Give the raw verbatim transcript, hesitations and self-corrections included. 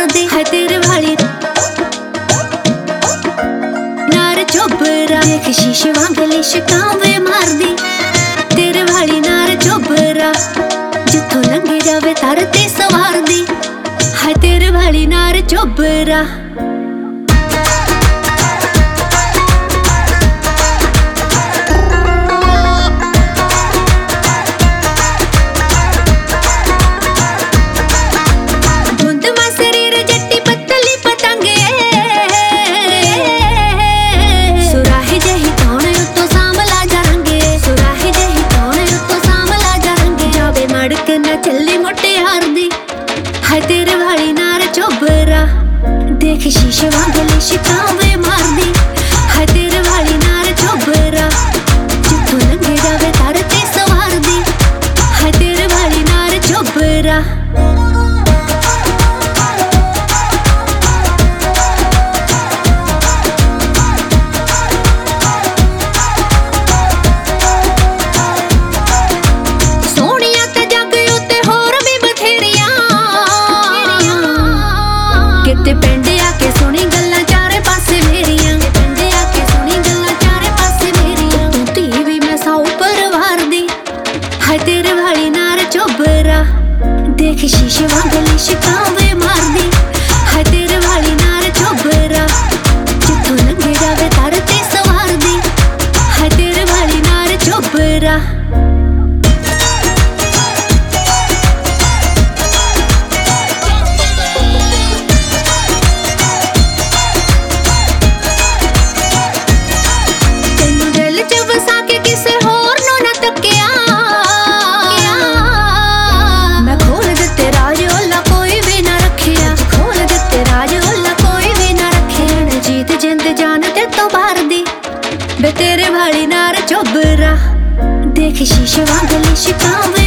मारदी है तेरे वाली नार चोबरा देख शीशे वांग लिशकां वे मारदी तेरे वाली नार चोबरा जिथों लंघे जावे तार ते सवारदी है तेरे वाली नार चोबरा। चली मोटे हार दी है तेरे वाली नार चोबरा देख शीशे वांग लिशकां वे मारदी है तेरे वाली नार चोबरा जिथों लंघे जावे तार ते सवारदी है तेरे वाली नार चोबरा। किते पिंड आके सुनी गल्लां चारे पासे मेरियां पिंड आके सुनी गल्लां चारे पासे मेरियां तू धी भी मैं सौ परिवार दी है तेरे वाली नार चोबरा देख शीशे वांग लिशकां वे मारदी है तेरे वाली नार चोबरा जिथों लंघे जावे तार ते सवारदी है तेरे वाली नार चोबरा। बे तेरे वाली नार चोबरा देख शीशे वांग लिशकां